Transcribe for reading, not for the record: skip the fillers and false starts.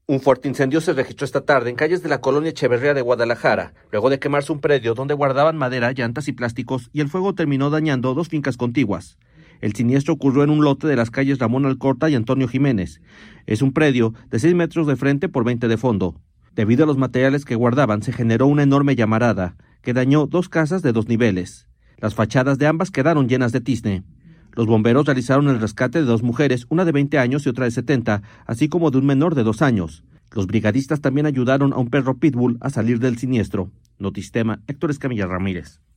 Un fuerte incendio se registró esta tarde en calles de la colonia Echeverría de Guadalajara, luego de quemarse un predio donde guardaban madera, llantas y plásticos, y el fuego terminó dañando 2 fincas contiguas. El siniestro ocurrió en un lote de las calles Ramón Alcorta y Antonio Jiménez. Es un predio de 6 metros de frente por 20 de fondo. Debido a los materiales que guardaban, se generó una enorme llamarada que dañó 2 casas de 2 niveles. Las fachadas de ambas quedaron llenas de tizne. Los bomberos realizaron el rescate de 2 mujeres, una de 20 años y otra de 70, así como de un menor de 2 años. Los brigadistas también ayudaron a un perro pitbull a salir del siniestro. Notistema, Héctor Escamilla Ramírez.